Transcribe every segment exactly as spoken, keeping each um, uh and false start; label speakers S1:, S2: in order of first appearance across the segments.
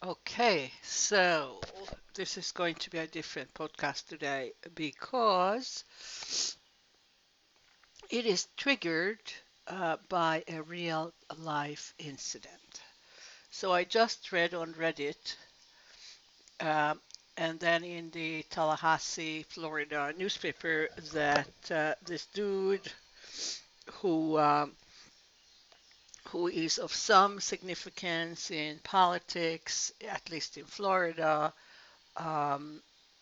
S1: Okay, so this is going to be a different podcast today because it is triggered uh, by a real life incident. So I just read on Reddit um, and then in the Tallahassee, Florida newspaper that uh, this dude who um, who is of some significance in politics, at least in Florida, um,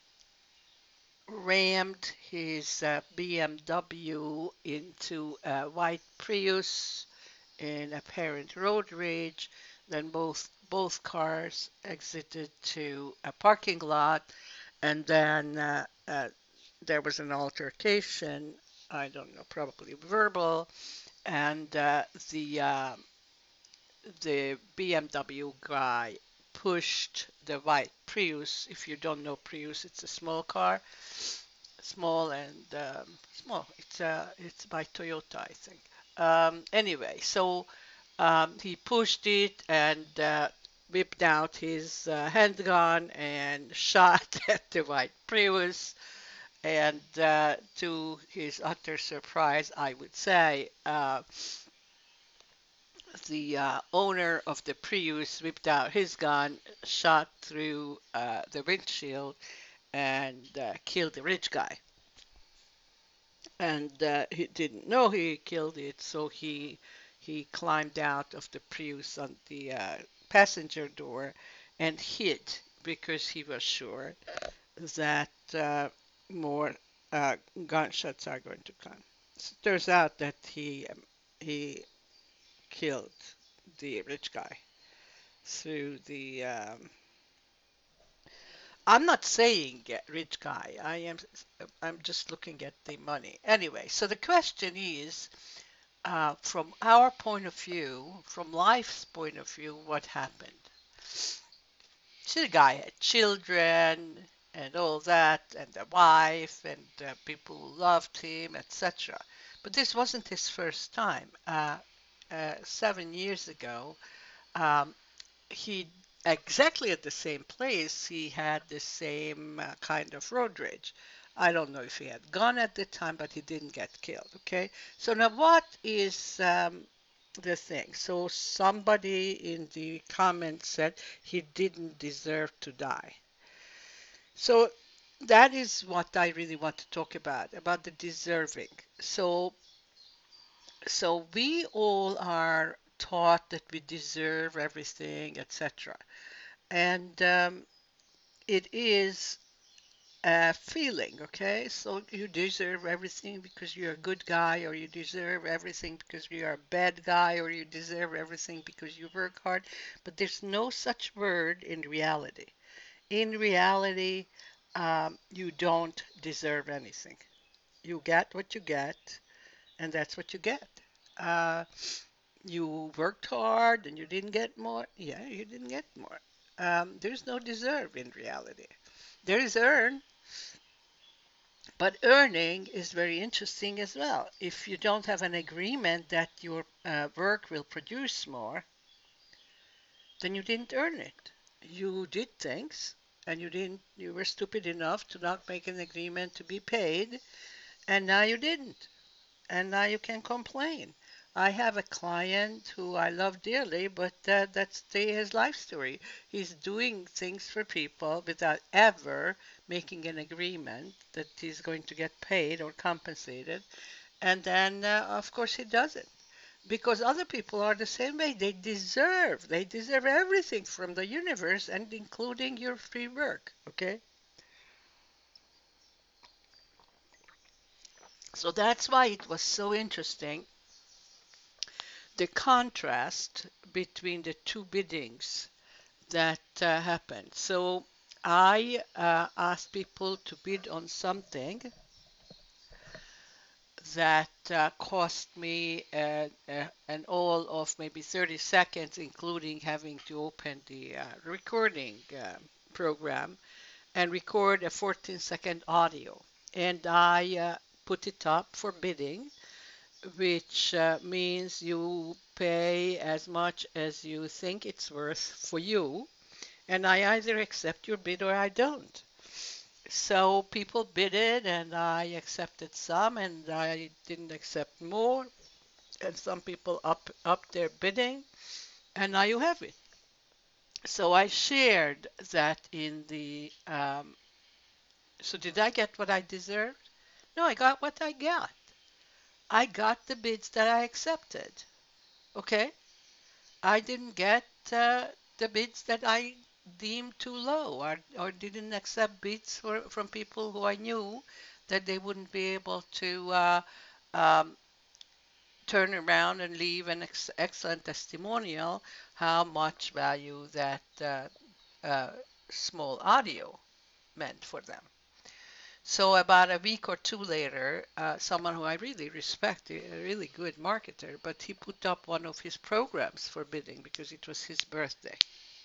S1: rammed his uh, B M W into a white Prius in apparent road rage. Then both both cars exited to a parking lot, and then uh, uh, there was an altercation. I don't know, probably verbal, and uh, the uh, the B M W guy pushed the white Prius. If you don't know Prius, it's a small car, small and um, small. It's uh, it's by Toyota, I think. Um, anyway, so um, he pushed it and uh, whipped out his uh, handgun and shot at the white Prius. And uh, to his utter surprise, I would say, uh, the uh, owner of the Prius whipped out his gun, shot through uh, the windshield, and uh, killed the rich guy. And uh, he didn't know he killed it, so he he climbed out of the Prius on the uh, passenger door and hid because he was sure that uh, more uh, gunshots are going to come. So it turns out that he um, he killed the rich guy through the. Um, I'm not saying get rich guy. I am. I'm just looking at the money. Anyway, so the question is, uh, from our point of view, from life's point of view, what happened? So the guy had children and all that, and a wife, and uh, people who loved him, et cetera. But this wasn't his first time. Uh, uh, seven years ago, um, he exactly at the same place he had the same uh, kind of road rage. I don't know if he had gone at the time, but he didn't get killed. Okay, so now what is um, the thing? So somebody in the comments said he didn't deserve to die. So that is what I really want to talk about about the deserving. So so we all are taught that we deserve everything, et cetera. And um, it is a feeling, okay? So you deserve everything because you're a good guy, or you deserve everything because you're a bad guy, or you deserve everything because you work hard. But there's no such word in reality. In reality, um, you don't deserve anything. You get what you get, and that's what you get. Uh, you worked hard and you didn't get more. Yeah, you didn't get more. Um, there's no deserve in reality. There is earn, but earning is very interesting as well. If you don't have an agreement that your uh, work will produce more, then you didn't earn it. You did things, and you didn't. You were stupid enough to not make an agreement to be paid, and now you didn't. And now you can complain. I have a client who I love dearly, but uh, that's the, his life story. He's doing things for people without ever making an agreement that he's going to get paid or compensated. And then, uh, of course, he doesn't. Because other people are the same way. They deserve, they deserve everything from the universe and including your free work. Okay? So that's why it was so interesting the contrast between the two biddings that uh, happened. So I uh, asked people to bid on something that uh, cost me uh, uh, an all of maybe thirty seconds, including having to open the uh, recording uh, program and record a fourteen second audio. And I uh, put it up for bidding, which uh, means you pay as much as you think it's worth for you. and I either accept your bid or I don't. So people bid it, and I accepted some, and I didn't accept more, and some people up up their bidding, and now you have it. So I shared that in the. Um, so did I get what I deserved? No, I got what I got. I got the bids that I accepted. Okay, I didn't get uh, the bids that I deemed too low, or, or didn't accept bids for, from people who I knew that they wouldn't be able to uh, um, turn around and leave an ex- excellent testimonial how much value that uh, uh, small audio meant for them. So about a week or two later, uh, someone who I really respect, a really good marketer, but he put up one of his programs for bidding because it was his birthday.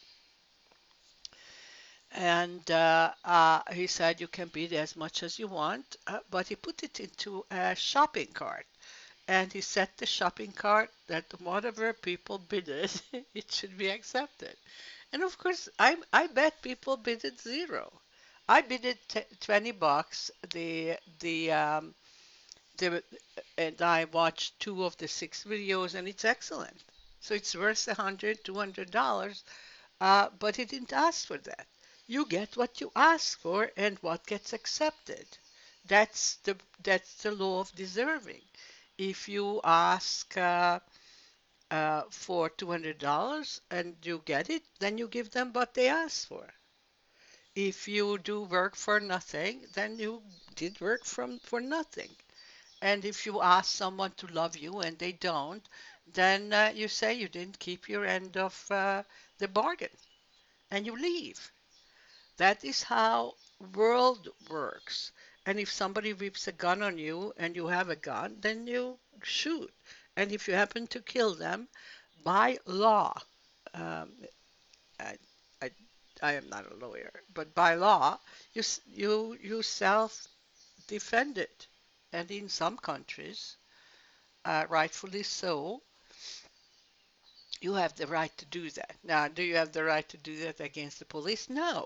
S1: And uh, uh, he said you can bid as much as you want, uh, but he put it into a shopping cart. And he set the shopping cart that whatever people bidded, it should be accepted. And of course, I I bet people bidded zero. I bidded t- twenty bucks. The the um the and I watched two of the six videos, and it's excellent. So it's worth a hundred, two hundred dollars. Uh, but he didn't ask for that. You get what you ask for, and what gets accepted. That's the that's the law of deserving. If you ask uh, uh, for two hundred dollars and you get it, then you give them what they asked for. If you do work for nothing, then you did work from for nothing. And if you ask someone to love you and they don't, then uh, you say you didn't keep your end of uh, the bargain and you leave. That is how world works. And if somebody whips a gun on you and you have a gun, then you shoot. And if you happen to kill them, by law, um, I, I, I am not a lawyer, but by law, you you you self defend it. And in some countries, uh, rightfully so, you have the right to do that. Now, do you have the right to do that against the police? No.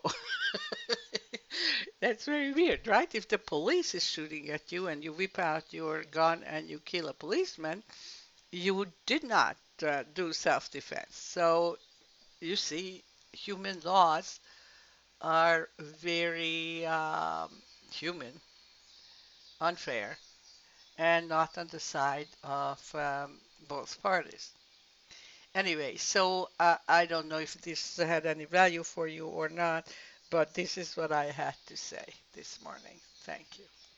S1: That's very weird, right? If the police is shooting at you and you whip out your gun and you kill a policeman, you did not uh, do self-defense. So you see, human laws are very um, human, unfair, and not on the side of um, both parties. Anyway, so uh, I don't know if this had any value for you or not, but this is what I had to say this morning. Thank you.